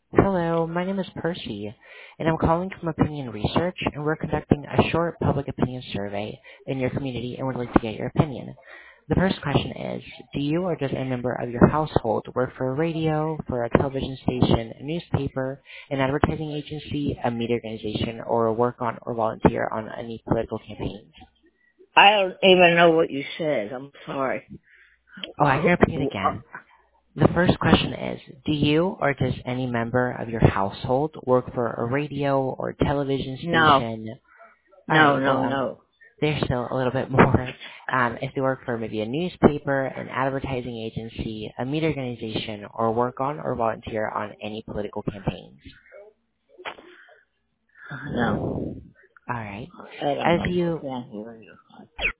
Hello, my name is Percy, and I'm calling from Opinion Research, and we're conducting a short public opinion survey in your community, and we'd like to get your opinion. The first question is, do you or does a member of your household work for a radio, for a television station, a newspaper, an advertising agency, a media organization, or work on or volunteer on any political campaigns? I don't even know what you said. I'm sorry. Oh, I can repeat it again. The first question is, do you or does any member of your household work for a radio or television No, station? All no, right, no, no. there's still a little bit more. If they work for maybe a newspaper, an advertising agency, a media organization, or work on or volunteer on any political campaigns. No. All right. I don't As know. I you can't hear you.